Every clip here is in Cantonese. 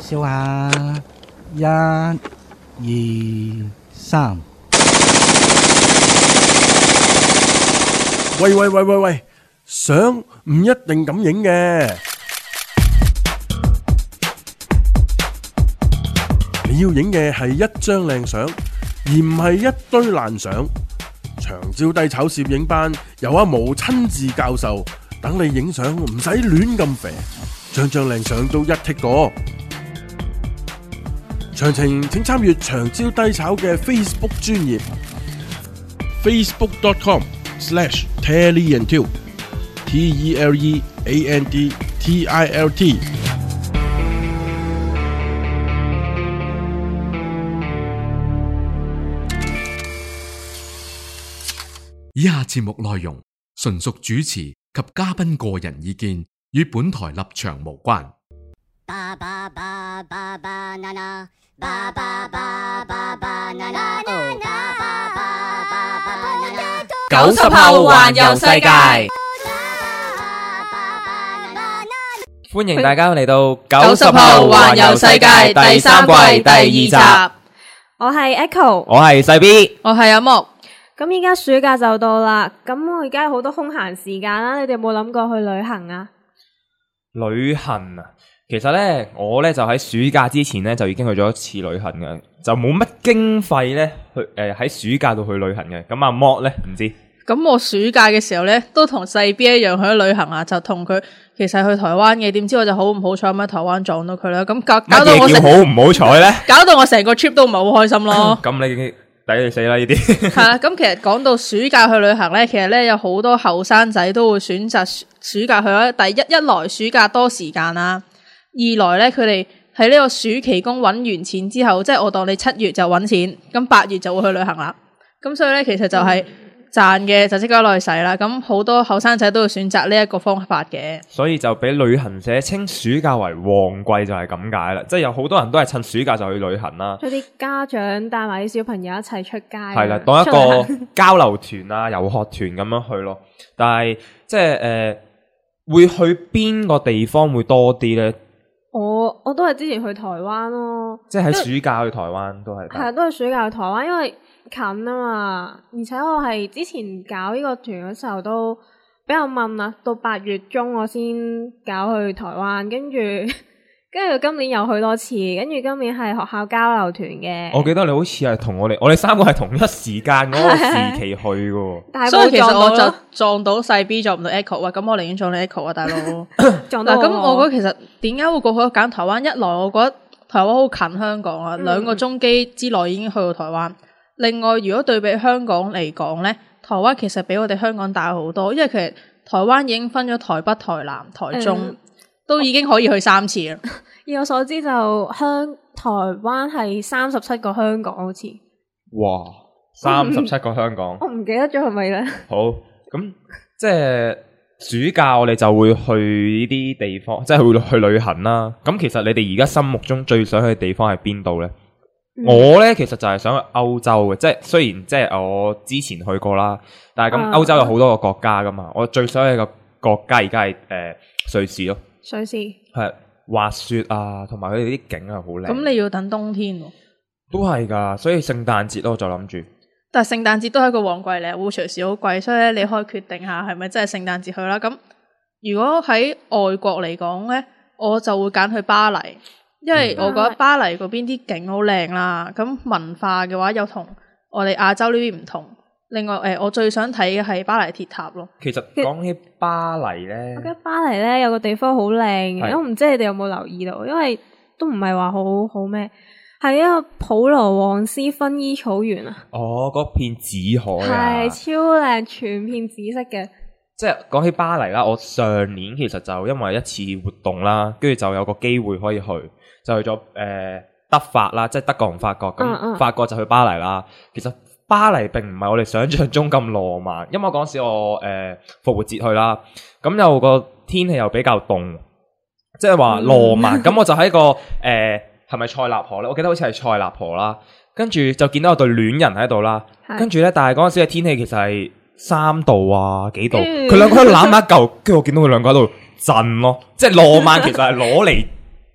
笑下，1、2、3。 喂，相唔一定咁影嘅，你要影嘅係一張靚相，而唔係一堆爛相。長招低炒攝影班由阿毛親自教授，等你影相唔使亂咁肥，張靚相都一剔過。詳情請參閱長招低炒嘅 Facebook 專頁 facebook.com/TeleandTilt TELEANDTILT。 以下節目內容純屬主持及嘉賓個人意見，與本台立場無關。 90後環遊世界，歡迎大家嚟到90後環遊世界第3季第2集。 我係 Echo， 我係細 B， 我係阿木。 咁依家暑假就到啦，咁我而家有好多空閒時間啦，你哋有冇諗過去旅行啊？ 旅行啊，其實呢，我呢就喺暑假之前呢就已經去咗一次旅行嘅，就冇乜經費呢去喺暑假度去旅行嘅。咁阿莫呢唔知。 咁我暑假嘅時候呢，都同細 B 一樣去旅行啊，就同佢其實去台灣嘅，點知我就好唔好彩咁喺台灣撞到佢啦。咁搞到我好唔好彩呢？ 搞到我成個 trip 都唔係好開心咯。 咁你抵你死啦呢啲。 係啦，咁其實講到暑假去旅行呢，其實呢有好多後生仔都會選擇暑假去咗。一來暑假多時間啦，二來呢佢哋喺呢個暑期工揾完錢之後，即係我當你7月就揾錢，咁8月就會去旅行啦。咁所以呢，其實就係賺嘅就即刻攞去使啦。咁好多後生仔都會選擇呢一個方法嘅，所以就俾旅行社稱暑假為旺季就係咁解啦。即係有好多人都係趁暑假就去旅行啦。 有啲家長帶埋啲小朋友一齊出街， 係啦，當一個交流團啊、遊學團咁樣去咯。但係即係會去邊個地方會多啲咧？ 我都係之前去台灣咯， 即係喺暑假去台灣都係。係啊， 都係暑假去台灣，因為近啊嘛，而且我係之前搞呢個團嘅時候都比較問啊，到8月中我先搞去台灣，跟住今年又去多次，跟住今年係學校交流團嘅。 我記得你好似係同我哋3個係同一時間嗰個時期去嘅。 但係所以其實我就撞到細 B 撞唔到 Echo 啊，咁我寧願撞你 Echo 啊，大佬。 撞到咁我覺得其實點解會過去揀台灣？一來我覺得台灣好近香港啊，2個鐘機之內已經去到台灣。另外，如果對比香港嚟講咧，台灣其實比我哋香港大好多，因為其實台灣已經分咗台北、台南、台中，都已經可以去3次啦。 以我所知就台灣係37個香港好似。 哇！37個香港， 我唔記得咗係咪咧？ 好，咁即係暑假我哋就會去呢啲地方，即係會去旅行啦。咁其實你哋而家心目中最想去嘅地方係邊度咧？我咧其實就係想去歐洲嘅，即係雖然即係我之前去過啦，但係咁歐洲有好多個國家噶嘛，我最想去嘅國家而家係瑞士咯。 瑞士係滑雪啊，同埋佢哋啲景係好靚。 咁你要等冬天喎。 都係噶，所以聖誕節咯，我就諗住。 但係聖誕節都係一個旺季嚟，會隨時好貴，所以咧你可以決定下係咪真係聖誕節去啦。咁如果喺外國嚟講咧，我就會揀去巴黎。因為我覺得巴黎嗰邊啲景好靚啦，咁文化嘅話又同我哋亞洲呢邊唔同。另外我最想睇嘅係巴黎鐵塔咯。 其實講起巴黎咧， 我覺得巴黎咧有個地方好靚嘅，我唔知你哋有冇留意到，因為都唔係話好咩，係一個普羅旺斯薰衣草原啊。 哦，嗰片紫海啊， 係超靚，全片紫色嘅。 即係講起巴黎啦，我上年其實就因為一次活動啦，跟住就有個機會可以去。就去咗德法啦，即係德國同法國。咁法國就去巴黎啦。其實巴黎並唔係我哋想象中咁浪漫，因為我嗰時我復活節去啦，咁又個天氣又比較凍，即係話浪漫。咁我就喺個係咪塞納河咧？我記得好似係塞納河啦。跟住就見到有對戀人喺度啦。跟住咧，但係嗰陣時嘅天氣其實係3度啊幾度，佢兩個喺度攬埋一嚿，跟住我見到佢兩個喺度震咯，即係浪漫其實係攞嚟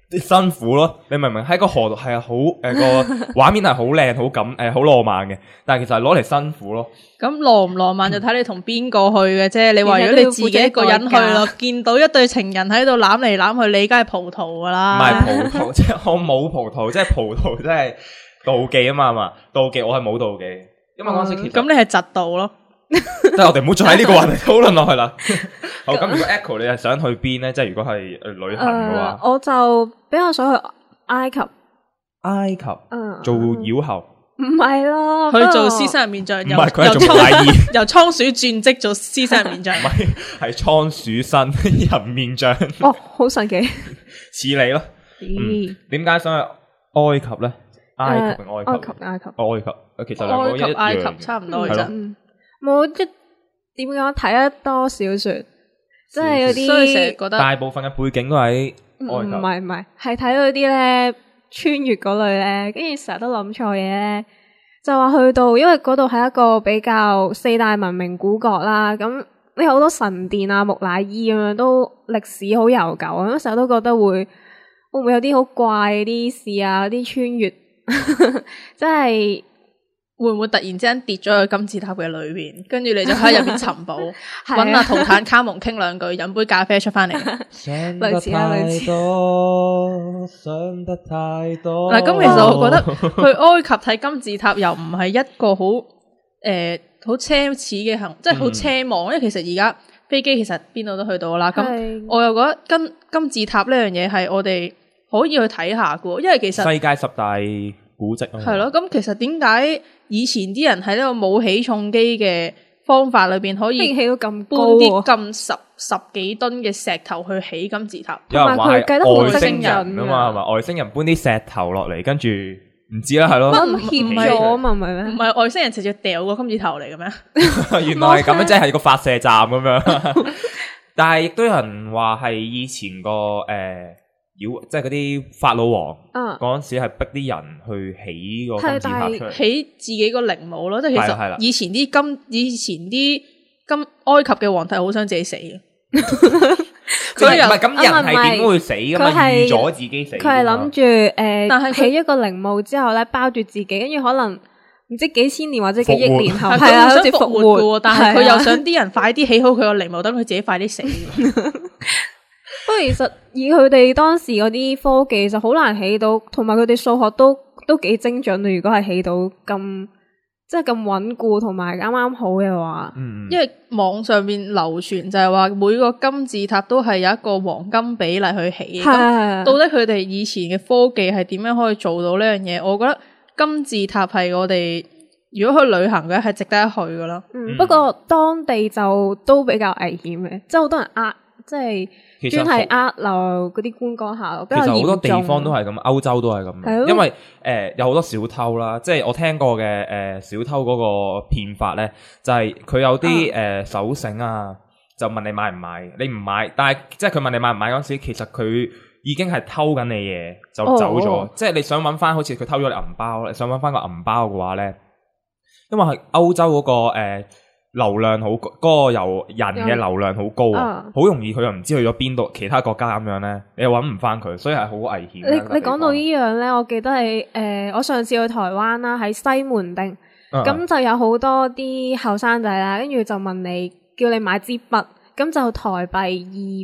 辛苦咯。你明唔明？喺個河度係好個畫面係好靚、好感好浪漫嘅，但係其實係攞嚟辛苦咯。 咁浪唔浪漫就睇你同邊個去嘅啫。你話如果你自己一個人去咯，見到一對情人喺度攬嚟攬去，你梗係葡萄噶啦。 唔係葡萄，即係我冇葡萄，即係葡萄，即係妒忌啊嘛，係嘛？妒忌我係冇妒忌，因為嗰陣時其實咁你係嫉妒咯。 即係我哋唔好再喺呢個話題討論落去啦。好，咁如果 Echo 你係想去邊咧？即係如果係旅行嘅話， 我就比較想去埃及。 埃及，做妖后。 唔係咯， 去做獅身人面像， 唔係佢係做怪醫， 由倉鼠轉職做獅身人面像， 唔係倉鼠身人面像。 哦，好神奇， 似你咯。點解想去埃及咧？埃及定埃及？ 埃及， 埃及。其實兩個一樣嘅， 埃及差唔多其實。 冇即點講，睇得多小說，即係嗰啲， 所以成日覺得大部分嘅背景都喺埃及。 唔係，係睇嗰啲咧穿越嗰類咧，跟住成日都諗錯嘢咧，就話去到，因為嗰度係一個比較4大文明古國啦，咁你好多神殿啊、木乃伊咁樣都歷史好悠久，咁成日都覺得會唔會有啲好怪啲事啊，啲穿越，即係。 會唔會突然之間跌咗去金字塔嘅裏邊，跟住你就喺入邊尋寶，揾阿圖坦卡蒙傾兩句，飲杯咖啡出翻嚟。 類似啊，類似。 想得太多。 嗱，咁其實我覺得去埃及睇金字塔又唔係一個好好奢侈嘅行，即係好奢望，因為其實而家飛機其實邊度都去到啦。咁我又覺得金字塔呢樣嘢係我哋可以去睇下嘅，因為其實世界10大古蹟啊。 係咯，咁其實點解以前啲人喺呢個冇起重機嘅方法裏邊可以起到咁高，搬啲咁十幾噸嘅石頭去起金字塔？ 有人話係外星人啊嘛，係咪？外星人搬啲石頭落嚟，跟住唔知啦，係咯。 唔協咗啊嘛，唔係咩？ 唔係外星人直接掉個金字塔嚟嘅咩？ 原來係咁樣，即係個發射站咁樣。但係亦都有人話係以前個即係嗰啲法老王嗰陣時係逼啲人去起個金字塔出嚟， 起自己個陵墓咯。即係其實以前啲埃及嘅皇帝好想自己死嘅。 佢唔係咁人係點會死噶嘛？預咗自己死。 佢係諗住但係起一個陵墓之後咧，包住自己，跟住可能唔知幾千年或者幾億年後，係啊，好似復活嘅。 但係佢又想啲人快啲起好佢個陵墓，等佢自己快啲死。 不過其實以佢哋當時嗰啲科技就好難起到，同埋佢哋數學都幾精準。如果係起到咁即係咁穩固同埋啱啱好嘅話， 因為網上面流傳就係話每個金字塔都係有一個黃金比例去起。咁到底佢哋以前嘅科技係點樣可以做到呢樣嘢？我覺得金字塔係我哋如果去旅行嘅係值得一去噶啦。 不過當地就都比較危險嘅，即係好多人即係。專係留嗰啲觀光客，比較嚴重。 其實好多地方都係咁，歐洲都係咁。因為有好多小偷啦，即係我聽過嘅小偷嗰個騙法咧，就係佢有啲手繩啊，就問你買唔買，你唔買，但係即係佢問你買唔買嗰陣時，其實佢已經係偷緊你嘢就走咗。即係你想揾翻，好似佢偷咗你銀包，你想揾翻個銀包嘅話咧，因為係歐洲嗰個流量好高，嗰個由人嘅流量好高啊，好容易佢又唔知去咗邊度，其他國家咁樣咧，你又搵唔翻佢，所以係好危險。 你講到呢樣咧，我記得係我上次去台灣啦，喺西門町，咁就有好多啲後生仔啦，跟住就問你，叫你買支筆，咁就台幣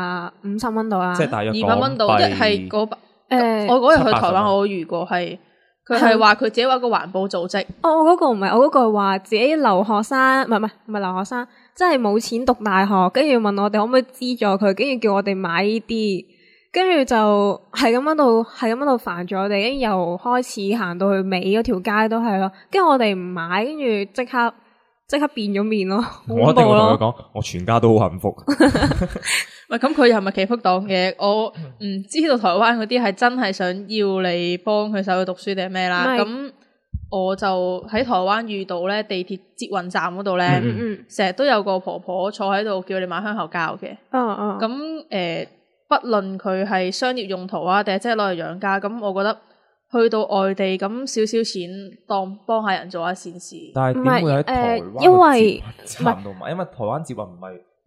250蚊度啦， 即係大約 200蚊度，即係我嗰日去台灣，我遇過係。佢係話佢自己話個環保組織。 我嗰個唔係，我嗰個係話自己留學生，唔係留學生，即係冇錢讀大學，跟住問我哋可唔可以資助佢，跟住叫我哋買呢啲，跟住就係咁樣度煩咗我哋，跟住又開始行到去尾嗰條街都係咯，跟住我哋唔買，跟住即刻變咗面咯。 我一定會同佢講，我全家都好幸福。 喂，咁佢又係咪祈福黨嘅？我唔知道台灣嗰啲係真係想要你幫佢手去讀書定係咩啦。咁我就喺台灣遇到咧，地鐵捷運站嗰度咧，成日都有個婆婆坐喺度叫你買香口膠嘅。咁不論佢係商業用途啊，定係真係攞嚟養家，咁我覺得去到外地咁少少錢當幫下人做下善事。 但係點會喺台灣？ 因為唔係，因為台灣捷運唔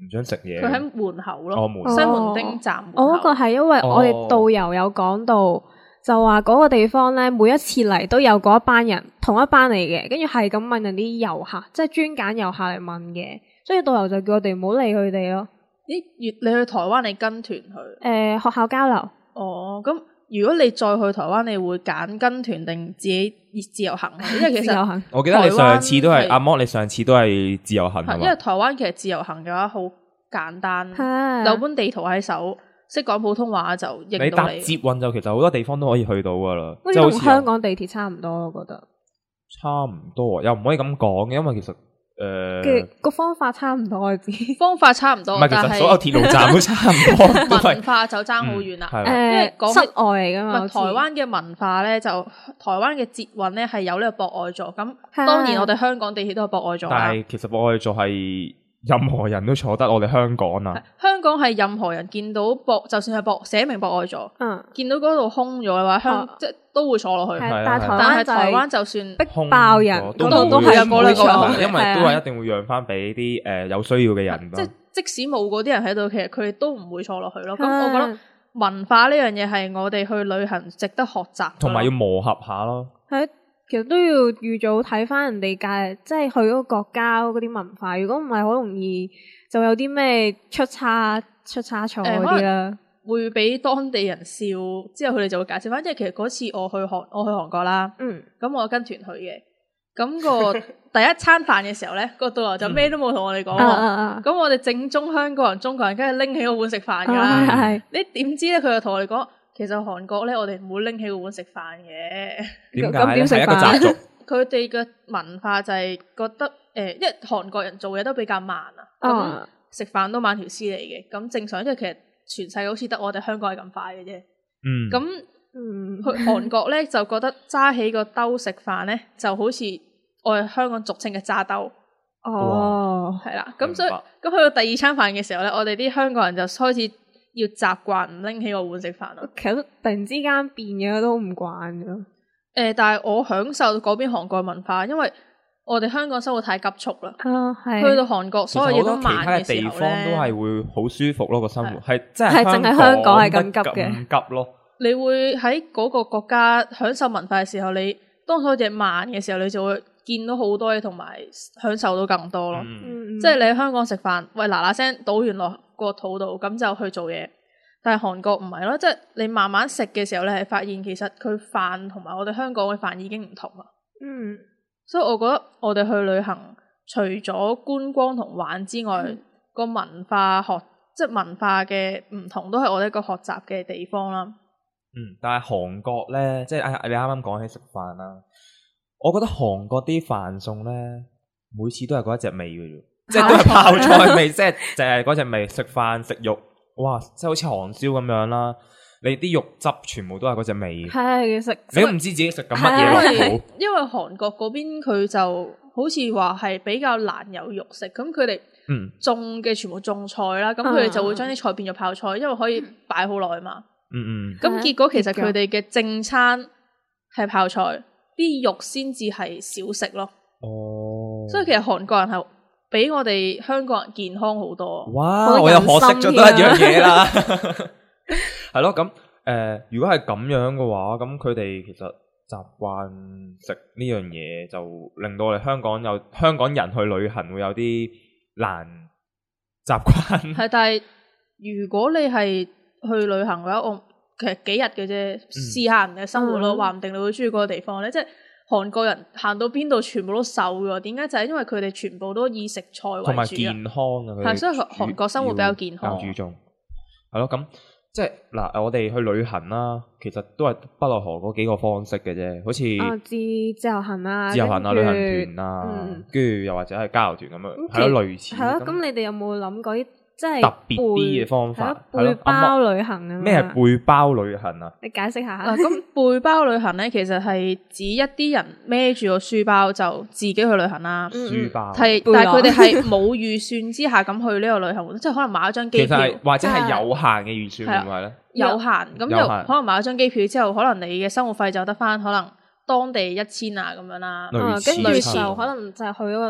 唔想食嘢。 佢喺門口咯， 門西門町站門口。 我嗰個係因為我哋導遊有講到，就話嗰個地方咧，每一次嚟都有嗰一班人，同一班嚟嘅，跟住係咁問人啲遊客，即係專揀遊客嚟問嘅，所以導遊就叫我哋唔好理佢哋咯。 咦，你去台灣你跟團去？ 學校交流。 哦，咁如果你再去台灣，你會揀跟團定自己自由行？因為其實我記得你上次都係阿摩，你上次都係自由行。 因為台灣其實自由行嘅話好簡單，有本地圖喺手。識講普通話就認到你。 搭捷運就其實好多地方都可以去到噶啦， 即係同香港地鐵差唔多，我覺得。 差唔多，又唔可以咁講嘅，因為其實個方法差唔多，我知。 方法差唔多， 唔係，其實所有鐵路站都差唔多。 文化就爭好遠啦。 因為講室外嚟噶嘛。 台灣嘅文化咧，就台灣嘅捷運咧係有呢個博愛座。咁當然我哋香港地鐵都有博愛座啦。 但係其實博愛座係任何人都坐得，我哋香港啊， 香港係任何人見到就算係寫明博愛座，見到嗰度空咗嘅話，即係都會坐落去。 但係台灣就算逼爆人，嗰度都係冇呢個， 因為都係一定會讓翻俾啲有需要嘅人。 即使冇嗰啲人喺度，其實佢哋都唔會坐落去咯。咁我覺得文化呢樣嘢係我哋去旅行值得學習， 同埋要磨合下咯。 其實都要預早睇翻人哋即係去嗰個國家嗰啲文化，如果唔係好容易就有啲咩出差錯嗰啲啦， 會俾當地人笑，之後佢哋就會解釋翻。即係其實嗰次我去韓國啦，咁我跟團去嘅，咁個第一餐飯嘅時候咧，個導遊就咩都冇同我哋講喎，咁我哋正宗香港人、中國人梗係拎起個碗食飯噶啦，你點知咧佢就同我哋講。其實韓國咧，我哋唔會拎起個碗食飯嘅。 點解咧？係一個習俗。 佢哋嘅文化就係覺得，因為韓國人做嘢都比較慢啊，咁食飯都慢條斯理嘅。咁正常，因為其實全世界好似得我哋香港係咁快嘅啫。咁去韓國咧就覺得揸起個兜食飯咧，就好似我哋香港俗稱嘅揸兜。係啦。咁所以咁去到第二餐飯嘅時候咧，我哋啲香港人就開始要習慣唔拎起個碗食飯咯。 其實突然之間變嘅都唔慣嘅。 但係我享受嗰邊韓國文化，因為我哋香港生活太急促啦。去到韓國所有嘢都慢嘅時候咧，其實好多其他地方都係會好舒服咯，個生活係真係淨係香港係咁急嘅，咁急咯。你會喺嗰個國家享受文化嘅時候，你當所有嘢慢嘅時候，你就會見到好多嘢，同埋享受到更多咯。即係你喺香港食飯，喂嗱嗱聲倒完落個肚度，咁就去做嘢。但係韓國唔係咯，即係你慢慢食嘅時候，你係發現其實佢飯同埋我哋香港嘅飯已經唔同啦。所以我覺得我哋去旅行，除咗觀光同玩之外，個文化即係文化嘅唔同，都係我哋一個學習嘅地方啦。 但係韓國咧，即係你啱啱講起食飯啦，我覺得韓國啲飯餸咧，每次都係嗰一隻味嘅啫，即係都係泡菜味，即係就係嗰隻味。食飯食肉。哇！即係好似韓燒咁樣啦，你啲肉汁全部都係嗰隻味。 係食你都唔知自己食緊乜嘢落肚。 因為韓國嗰邊佢就好似話係比較難有肉食，咁佢哋種嘅全部種菜啦，咁佢哋就會將啲菜變咗泡菜，因為可以擺好耐嘛。咁結果其實佢哋嘅正餐係泡菜，啲肉先至係少食咯。所以其實韓國人係比我哋香港人健康好多。 哇！我又學識咗多一樣嘢啦。係咯，咁如果係咁樣嘅話，咁佢哋其實習慣食呢樣嘢，就令到我哋香港人去旅行會有啲難習慣。 係，但係如果你係去旅行嘅話，我其實幾日嘅啫，試下人嘅生活咯，話唔定你會中意嗰個地方咧，即係。韓國人行到邊度全部都瘦嘅，點解？就係因為佢哋全部都以食菜為主，同埋健康啊。 係，所以韓國生活比較健康， 注重。係咯，咁即係嗱，我哋去旅行啦，其實都係不外乎嗰幾個方式嘅啫，好似自由行啊、旅行團啊，跟住又或者係交流團咁樣，係咯，類似。 係咯，咁你哋有冇諗過啲？即係特別啲嘅方法， 背包旅行啊！ 咩係背包旅行啊？ 你解釋下。 咁背包旅行咧，其實係指一啲人孭住個書包就自己去旅行啦。 書包係，但係佢哋係冇預算之下咁去呢個旅行，即係可能買咗張機票， 或者係有限嘅預算，會唔會咧？ 有限咁就可能買咗張機票之後，可能你嘅生活費就得翻可能當地1000啊咁樣啦。 跟住就可能就係去嗰個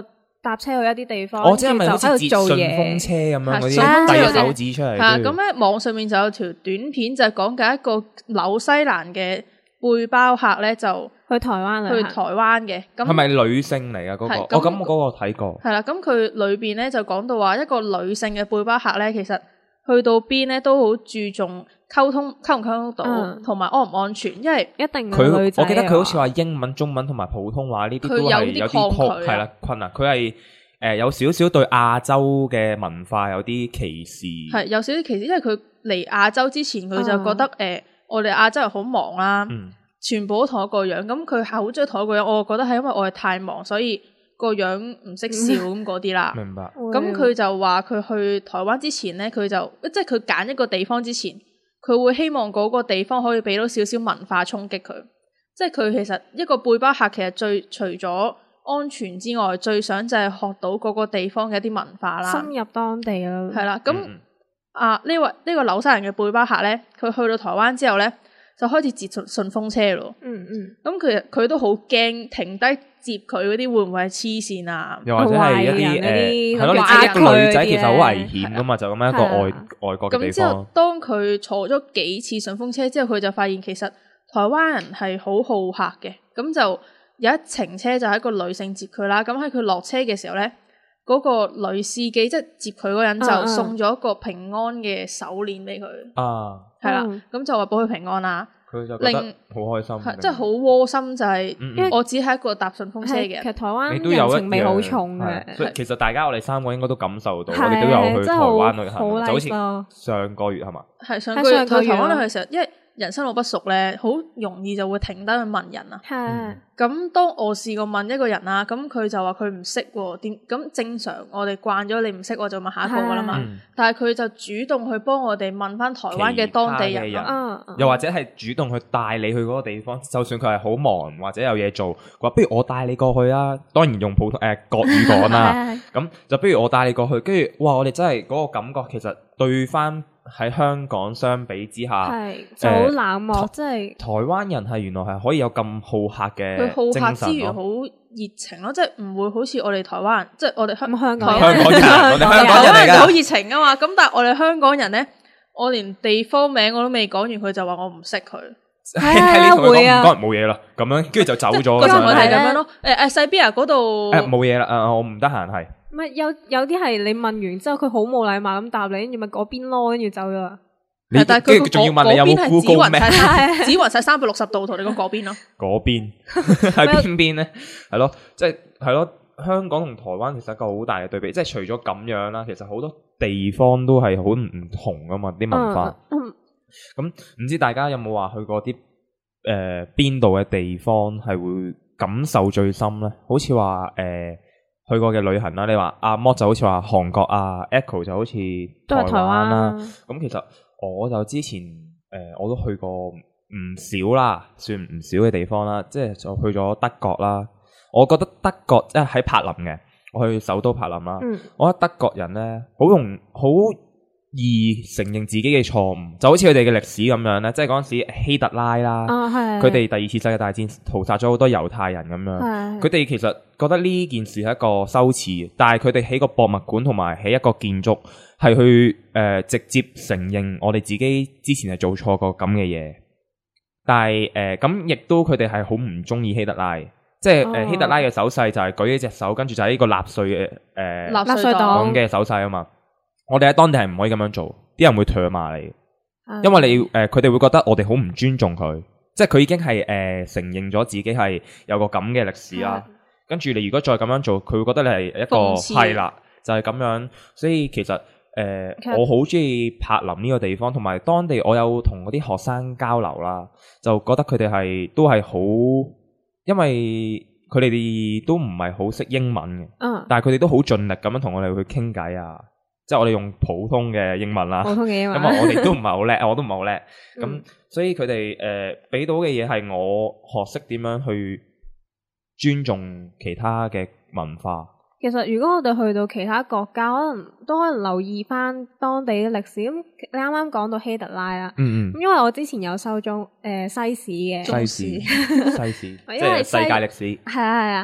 搭車去一啲地方， 哦，即係咪好似喺度做順嘢風車咁樣嗰係啲遞係手指出嚟？ 係啊， 跟住咁咧網上面就有條短片就係講緊一個紐西蘭嘅背包客咧，就去台灣去台灣嘅。咁係咪女性嚟㗎嗰個？ 係哦，咁我嗰個睇過。 係啦，咁佢裏邊咧就講到話一個女性嘅背包客咧，其實去到邊咧都好注重溝唔溝通到，同埋安唔安全，因為一定佢女仔我記得佢好似話英文、中文同埋普通話呢啲都係有啲抗拒係啦困難。佢係有少少對亞洲嘅文化有啲歧視。 係有少少歧視，因為佢嚟亞洲之前佢就覺得我哋亞洲人好忙啦，全部都同一個樣。咁佢係好中意同一個樣，我覺得係因為我哋太忙，所以個樣唔識笑咁嗰啲啦。 明白。 咁佢就話佢去台灣之前咧，佢就即係佢揀一個地方之前，佢會希望嗰個地方可以俾到少少文化衝擊佢。即係佢其實一個背包客其實除咗安全之外，最想就係學到嗰個地方嘅一啲文化啦， 深入當地咯。 係啦，咁呢個紐西蘭嘅背包客咧，佢去到台灣之後咧，就開始截順風車咯。咁佢都好驚，停低接佢嗰啲會唔會係黐線啊？ 又或者係一啲係咯，你知一個女仔其實好危險噶嘛，就咁樣一個外國嘅地方。 咁之後，當佢坐咗幾次順風車之後，佢就發現其實台灣人係好好客嘅。咁就有一程車就係一個女性接佢啦。咁喺佢落車嘅時候咧，嗰個女司機即係接佢嗰人就送咗一個平安嘅手鏈俾佢。係啦，咁就話保佢平安啦。 佢就覺得好開心， 即係好窩心，就係因為我只係一個搭順風車嘅。 其實台灣你都有人情味好重嘅， 所以其實大家我哋三個應該都感受到，我哋都有去台灣旅行，就好似上個月係嘛？ 係上個月去台灣旅行嘅時候，因為人生路不熟咧，好容易就會停低去問人啊。咁當我試過問一個人啊，咁佢就話佢唔識喎，咁正常我哋慣咗你唔識，我就問下一個噶啦嘛。但係佢就主動去幫我哋問翻台灣嘅當地人， 又或者係主動去帶你去嗰個地方，就算佢係好忙或者有嘢做，佢話不如我帶你過去啊。當然用普通國語講啦，咁就不如我帶你過去。跟住哇，我哋真係嗰個感覺，其實對翻喺香港相比之下， 就好冷漠，即係台灣人係原來係可以有咁好客嘅， 佢好客之餘好熱情咯，即係唔會好似我哋台灣人，即係我哋香港人， 我哋香港人嚟㗎， 好熱情啊嘛。咁但係我哋香港人咧，我連地方名我都未講完，佢就話我唔識佢。 係你同佢講唔該冇嘢啦，咁樣跟住就走咗。 個新聞係咁樣咯。西比亞嗰度冇嘢啦，我唔得閒係。 唔係有啲係你問完之後，佢好冇禮貌咁答你，跟住咪嗰邊咯，跟住走咗啦。 但係佢仲要問你有冇 Google 咩？ 指雲晒360度同你講嗰邊咯。 嗰邊喺邊邊咧？係咯，即係咯。香港同台灣其實一個好大嘅對比，即係除咗咁樣啦，其實好多地方都係好唔同噶嘛，啲文化。咁唔知大家有冇話去過啲邊度嘅地方係會感受最深咧？好似話去過嘅旅行啦，你話阿 Mo 就好似話韓國啊 ，Echo 就好似台灣啦。咁其實我就之前我都去過唔少啦，算唔少嘅地方啦，即係就去咗德國啦。我覺得德國即係喺柏林嘅，我去首都柏林啦。我覺得德國人咧好易承認自己嘅錯誤，就好似佢哋嘅歷史咁樣咧，即係嗰陣時希特拉啦，佢哋第二次世界大戰屠殺咗好多猶太人咁樣，佢哋其實覺得呢件事係一個羞恥，但係佢哋起個博物館同埋起一個建築係去直接承認我哋自己之前係做錯過咁嘅嘢，但係咁亦都佢哋係好唔中意希特拉，即係希特拉嘅手勢就係舉起隻手，跟住就係呢個納粹嘅納粹黨嘅手勢啊嘛。我哋喺當地係唔可以咁樣做，啲人會唾罵你，因為你佢哋會覺得我哋好唔尊重佢，即係佢已經係承認咗自己係有個咁嘅歷史啦。跟住你如果再咁樣做，佢會覺得你係一個係啦，就係咁樣。所以其實我好中意柏林呢個地方，同埋當地我有同嗰啲學生交流啦，就覺得佢哋都係好，因為佢哋都唔係好識英文嘅，但係佢哋都好盡力咁樣同我哋去傾偈啊。即係我哋用普通嘅英文啦， 普通嘅英文， 咁我哋都唔係好叻，我都唔係好叻。咁所以佢哋俾到嘅嘢係我學識點樣去尊重其他嘅文化。 其實如果我哋去到其他國家，可能留意翻當地嘅歷史。咁你啱啱講到希特拉啦，因為我之前有修中西史嘅西史，即係世界歷史。 係啊。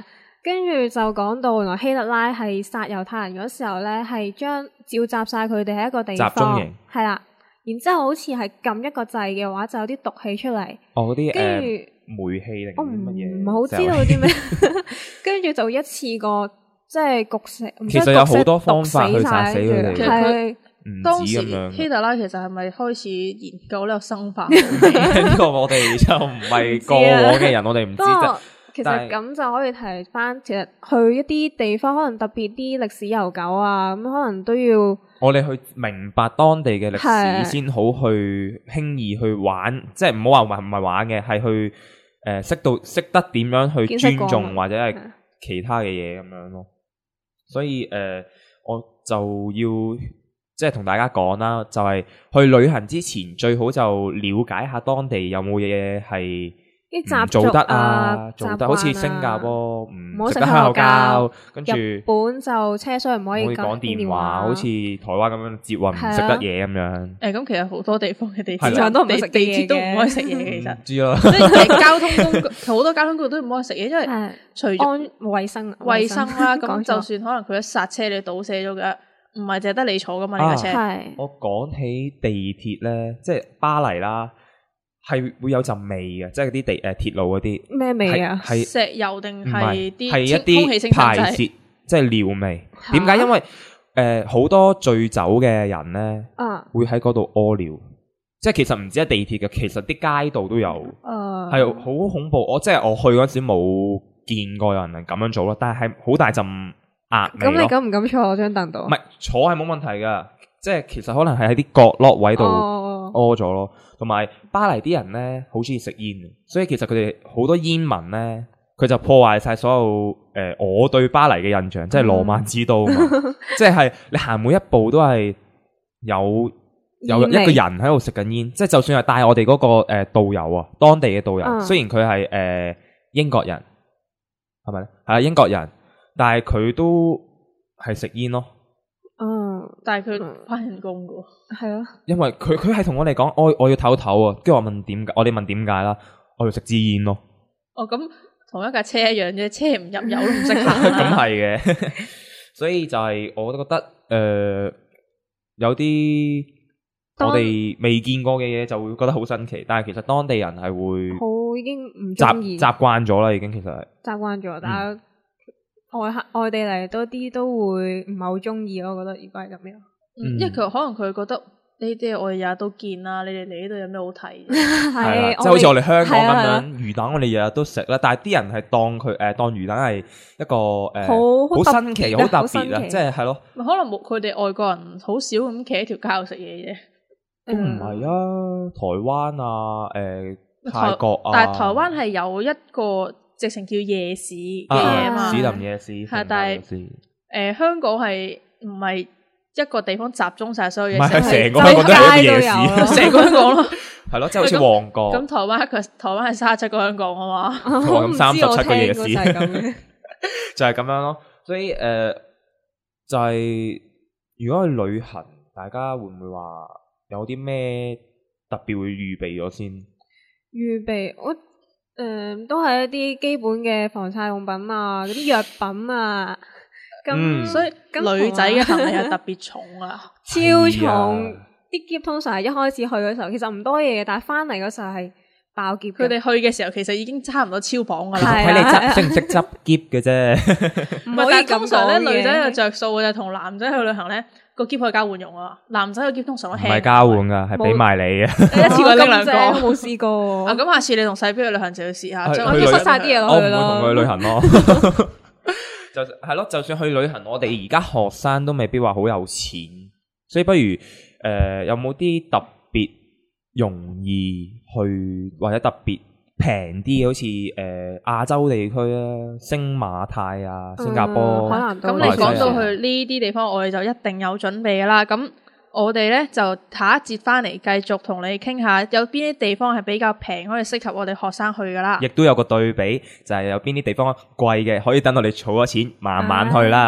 跟住就講到原來希特拉係殺猶太人嗰時候咧，係將召集晒佢哋喺一個地方， 集中營係啦。然之後好似係撳一個掣嘅話，就有啲毒氣出嚟。 哦，嗰啲跟住煤氣定我乜嘢？ 唔係好知道啲咩。跟住就一次過即係焗死。 其實有好多方法去殺死佢哋。 其實佢唔當時止咁樣。 希特拉其實係咪開始研究呢個生化？ 呢個我哋就唔係過往嘅人，我哋唔知啫。 其實咁就可以提翻，其實去一啲地方，可能特別啲歷史悠久啊，咁可能都要我哋去明白當地嘅歷史，先好去輕易去玩，即係唔好話唔係玩嘅，係去識得點樣去尊重或者係其他嘅嘢咁樣咯。所以我就要即係同大家講啦，就係去旅行之前最好就了解下當地有冇嘢係唔做得啊，做得好似新加坡唔食得香口膠，跟住日本就車廂唔可以講電話，好似台灣咁樣捷運唔食得嘢咁樣。 咁其實好多地方嘅地鐵都唔食地鐵都唔可以食嘢，其實知啦。 即係交通工具，好多交通工具都唔可以食嘢，因為除咗衛生啦，咁就算可能佢一剎車你倒瀉咗嘅，唔係淨係得你坐噶嘛呢架車。 我講起地鐵咧，即係巴黎啦。係會有陣味嘅，即係啲鐵路嗰啲咩味啊？ 係石油定係啲係一啲排泄，即係尿味。點解？因為好多醉酒嘅人咧，會喺嗰度屙尿。即係其實唔止係地鐵嘅，其實啲街道都有，係好恐怖。我即係我去嗰時冇見過有人咁樣做咯，但係好大陣壓味咯。 咁你敢唔敢坐我張凳度？ 唔係坐係冇問題噶，即係其實可能係喺啲角落位度屙咗咯。同埋巴黎啲人咧，好中意食煙，所以其實佢哋好多煙民咧，佢就破壞晒所有我對巴黎嘅印象，即係羅馬之都嘛，即係你行每一步都係有一個人喺度食緊煙，即係就算係帶我哋嗰個導遊啊，當地嘅導遊，雖然佢係英國人，係咪咧？係啊，英國人，但係佢都係食煙咯。 但係佢返人工噶， 係啊， 因為佢係同我哋講，我要唞唞啊，跟住我問點解，我哋問點解啦，我要食支煙咯。 咁同一架車一樣啫，車唔入油都唔識行啦。 咁係嘅，所以就係我都覺得有啲我哋未見過嘅嘢就會覺得好新奇，但係其實當地人係會已經唔中意習慣咗啦，已經其實係習慣咗，但係外地嚟多啲都會唔係好中意咯。我覺得如果係咁樣， 因為可能佢覺得呢啲我哋日日都見啦，你哋嚟呢度有咩好睇？ 係即係好似我哋香港咁樣魚蛋，我哋日日都食啦，但係啲人係當佢當魚蛋係一個好新奇、好特別啊！即係咯， 可能佢哋外國人好少咁企喺條街度食嘢啫。 都唔係啊，台灣啊，泰國啊， 但係台灣係有一個直情叫夜市嘅嘢嘛， 士林夜市係，但係香港係唔係一個地方集中晒所有嘢食， 係成個香港都係一個夜市， 成個香港咯， 係咯，即係好似旺角。 咁台灣係37個香港啊嘛， 咁37個夜市就係咁樣咯。所以就係如果去旅行，大家會唔會話有啲咩特別會預備咗先？ 預備我都係一啲基本嘅防曬用品啊，嗰啲藥品啊，咁所以女仔嘅行李係特別重啊， 超重。啲篋通常係一開始去嘅時候，其實唔多嘢，但係翻嚟嗰時候係爆篋。佢哋去嘅時候其實已經差唔多超磅噶啦， 睇你識唔識執篋嘅啫。 唔可以通常咧，女仔有着數嘅，同男仔去旅行咧。個篋可以交換用啊！男仔個篋通常都輕，唔係交換噶，係俾埋你嘅。 一次過拎兩個，冇試過。 咁下次你同細標去旅行就要試下，將我塞晒啲嘢落去咯。 我唔會同佢去旅行咯。就係咯，就算去旅行，我哋而家學生都未必話好有錢，所以不如有冇啲特別容易去或者特別平啲，好似亞洲地區啊，星馬泰啊，新加坡。 咁你講到去呢啲地方，我哋就一定有準備噶啦。咁我哋咧就下一節翻嚟繼續同你傾下，有邊啲地方係比較平，可以適合我哋學生去噶啦。 亦都有個對比，就係有邊啲地方貴嘅，可以等我哋儲咗錢慢慢去啦。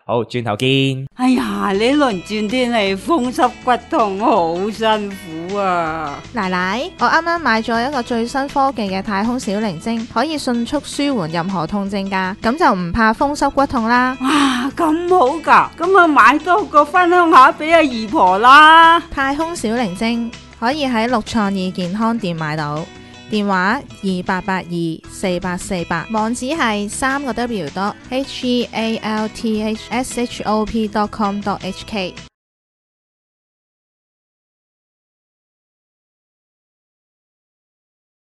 好，轉頭見。 哎呀，呢輪轉天氣風濕骨痛，好辛苦啊！ 奶奶，我啱啱買咗一個最新科技嘅太空小靈精，可以迅速舒緩任何痛症噶，咁就唔怕風濕骨痛啦。 哇，咁好噶，咁啊買多個分享下俾阿姨婆啦。 太空小靈精可以喺六創意健康店買到，電話28824848，網址係3個W.healthshop.com.hk。